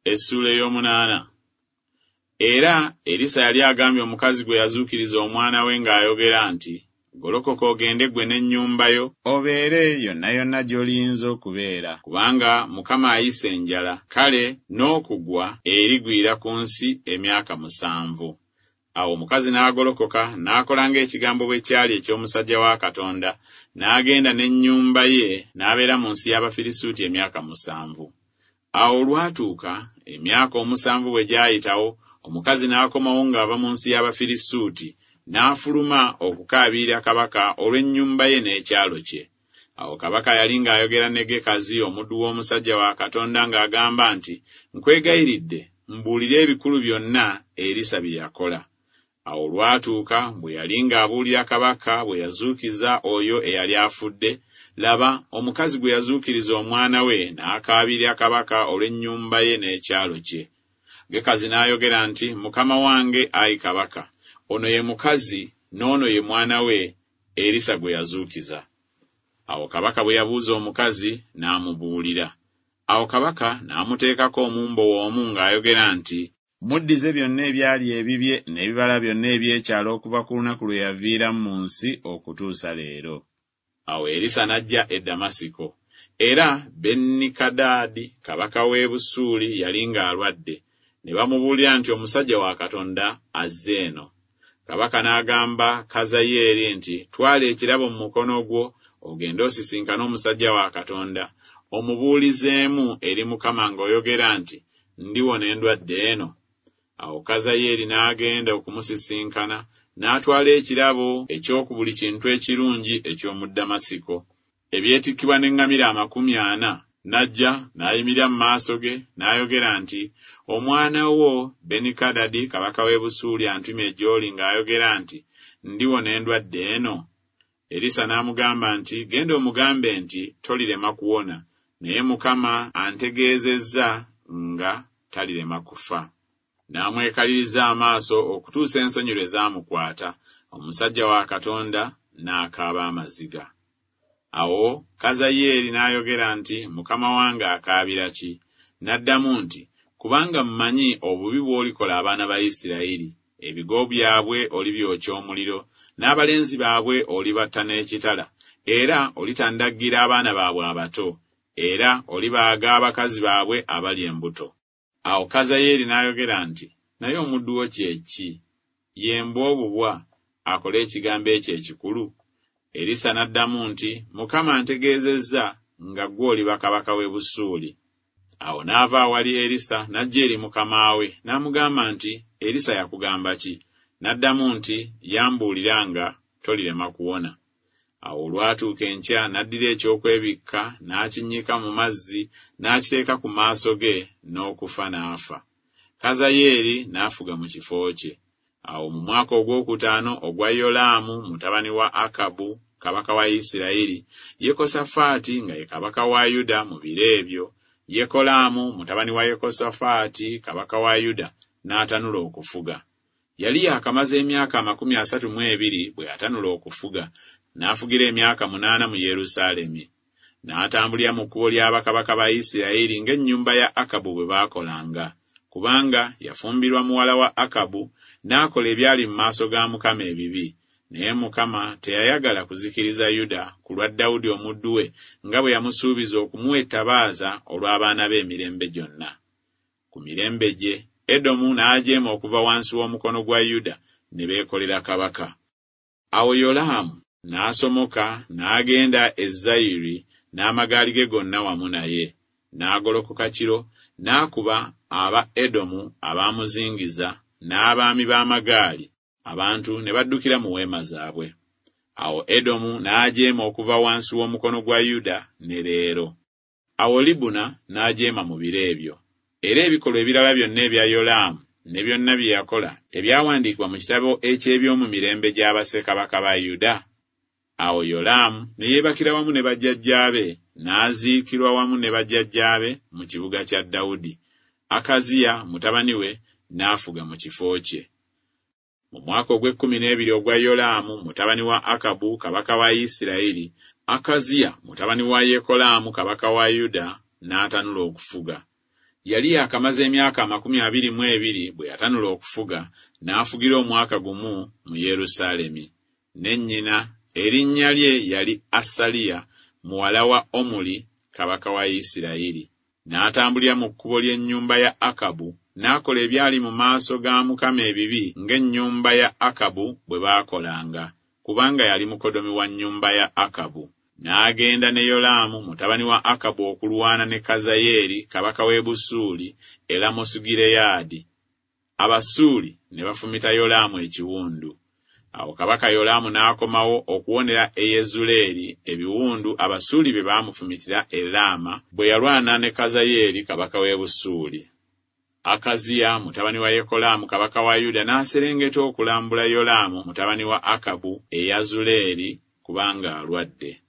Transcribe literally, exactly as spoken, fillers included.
Essula ey'omunaana. Era Erisa yali agambye omukazi gwe yazuukiriza omwana we ng'ayogera nti, golokoka ogende gwe n'ennyumba yo, obeere yonna yonna gy'oliyinza okubeera, kubanga Mukama ayise enjala, kale n'okugwa erigwira ku nsi emyaka musanvu. Awo omukazi n'agolokoka n'akola ng'ekigambo bwe kyali eky'omusajja wa Katonda, n'agenda n'ennyumba ye n'abeera mu nsi y'Abafirisuuti emyaka musanvu. Awo olwatuuka emyaka omusanvu bwe gyayitawo, omukazi n'akomawo ng'ava mu nsi y'Abafirisuuti, n'afuluma okukaabirira kabaka olw'ennyumba ye n'ekyalo kye. Awo kabaka yali ng'ayogera ne Gekazi omuddu w'omusajja wa Katonda ng'agamba nti, nkwegayiridde mbuulire ebikulu byonna Erisa bye yakola. Awo olwatuuka bwe yali ng'abuulira kabaka bwe yazuukiza oyo eyali afudde, laba omukazi gwe yazuukiriza omwana we n'akaabirira kabaka olw'ennyumba ye n'ekyalo kye. Gekazi n'ayogera nti, Mukama wange ayi kabaka, ono ye mukazi n'ono ye mwana we Erisa gwe yazuukiza. Awo kabaka bwe yabuuza omukazi n'amubuulira. Awo kabaka n'amuteekako omumbo w'omu ng'ayogera nti, muddize byonna ebyali ebibye n'ebibala byonna eby'ekyalo okuva ku lunaku lwe yaviiramu mu nsi okutuusa leero. Awo Erisa n'ajja e Damasiko, era Benikadaadi kabaka w'e Busuuli yali ng'alwadde, ne bamubuulira nti omusajja wa Katonda azze eno. Kabaka n'agamba Kazayeeri nti, twala ekirabo mu mukono gwo, ogende osisinkane omusajja wa Katonda, omubuulizeemu eri Mukama ng'oyogera nti, ndiwona endwadde eno. Awo Kazayeeri n'agenda okumusisinkana, n'atwala ekirabo eky'oku buli kintu ekirungi eky'omu Damasiko, ebyetikkibwa n'eŋŋamira amakumi ana, n'ajja n'ayimirira mu maaso ge, n'ayogera nti, omwana wo Benikadadi kabaka w'e Busuuli antumye gy'oli ng'ayogera nti, ndiwona endwadde eno. Erisa n'amugamba nti, genda omugambe nti tolirema kuwona, naye Mukama antegeezezza nga talirema kufa. N'amwekaliriza amaaso okutuusa ensonyi lwe zaamukwata, omusajja wa Katonda n'akaaba amaziga. Awo Kazayeeri n'ayogera nti, Mukama wange akaabira ki? N'addamu nti, kubanga mmanyi obubi bw'olikola abaana ba Isirayiri, ebigo byabwe olibyokya omuliro, n'abalenzi baabwe olibatta n'ekitala, era olitandaggira abaana baabwe abato, era olibaaga abakazi baabwe abali embuto. Awo Kazayeeri n'ayogera nti, naye omuddu wo kye ki? Ye mbwa obubwa akole ekigambo ekyo ekikulu? Erisa n'addamu nti, Mukama antegeezezza nga ggwe oliba kabaka w'e Busuuli. Awo n'ava awali Erisa n'ajja eri mukama we, n'amugamba nti, Erisa yakugamba ki? N'addamu nti, yambuulira nga tolirema kuwona. Awo olwatuuka enkya n'addira ekyokwebikka n'akinnyika mu mazzi n'akiteeka ku maaso ge n'okufa n'afa. Kazayeeri n'afuga mu kifo kye. Awo mu mwaka ogwokutaano ogwa Yolaamu mutabani wa Akabu kabaka wa Isirayiri, Yekosafaati nga ye kabaka wa Yuda mu biro ebyo, Yekolaamu mutabani wa Yekosafaati kabaka wa Yuda n'atanula okufuga. Yali yakamaze emyaka amakumi asatu mu ebiri bwe yatanula okufuga, n'afugira emyaka munaana mu Yerusaalemi. N'atambulira mu kkubo ly'abakabaka ba Isirayiri ng'ennyumba ya Akabu bwe baakolanga, kubanga yafumbirwa muwala wa Akabu n'akola ebyali mu maaso ga Mukama ebibi. Naye Mukama teyayagala kuzikiriza Yuda ku lwa Dawudi omuddu we, nga bwe yamusuubiza okumuwa ettabaaza olw'abaana be emirembe gyonna. Ku mirembe gye, Edomu n'ajeema okuva wansi w'omukono gwa Yuda ne beekolera kabaka. Awo Yolaamu n'asomoka n'agenda e Zayiri n'amagaali ge gonna wamu naye, n'agolokoka kiro n'akuba aba Edomu abaamuzingiza n'abaami b'amagaali, abantu ne baddukira mu weema zaabwe. Awo Edomu n'ajeema okuva wansi w'omukono gwa Yuda ne leero. Awo Libuna n'ajeema mu biro ebyo. Era ebikolwa ebirala byonna ebya Yolaamu ne byonna bye yakola tebyawandiikibwa mu kitabo eky'ebyomu mirembe gya bassekabaka ba Yuda? Awo Yolaamu ne yeebakira wamu ne bajjajjaabe, n'aziikirwa wamu ne bajjajjaabe mu kibuga kya Dawudi. Akaziya mutabani we n'afuga mu kifo kye. Mu mwaka ogw'ekkumi n'ebiri ogwa Yolaamu mutabani wa Akabu kabaka wa Isirayiri, Akaziya mutabani wa Yekolaamu kabaka wa Yuda n'atanula okufuga. Yali yakamaze emyaka amakumi abiri mu ebiri bwe yatanula okufuga, n'afugira omwaka gumu mu Yerusaalemi. Ne nnyina erinnya lye yali Asaliya muwala wa Omuli kabaka wa Isirayiri. N'atambulira mu kkubo ly'ennyumba ya Akabu, n'akola ebyali mu maaso ga Mukama ebibi ng'ennyumba ya Akabu bwe baakolanga, kubanga yali mukodomi wa nnyumba ya Akabu. N'agenda ne Yolaamu mutabani wa Akabu okulwana ne Kazayeri kabaka w'e Busuuli e Lamosugireyaadi. Abasuuli ne bafumita Yolaamu ekiwundu. Awo kabaka Yolaamu n'akomawo okuwonera e Yezuleeri ebiwundu Abasuuli bye baamufumitira e Laama bwe yalwana ne Kazayeri kabaka w'e Busuuli. Akaziya mutabani wa Yekolaamu kabaka wa Yuda n'aserengeta okulambula Yolaamu mutabani wa Akabu e Yezuleeri kubanga alwadde.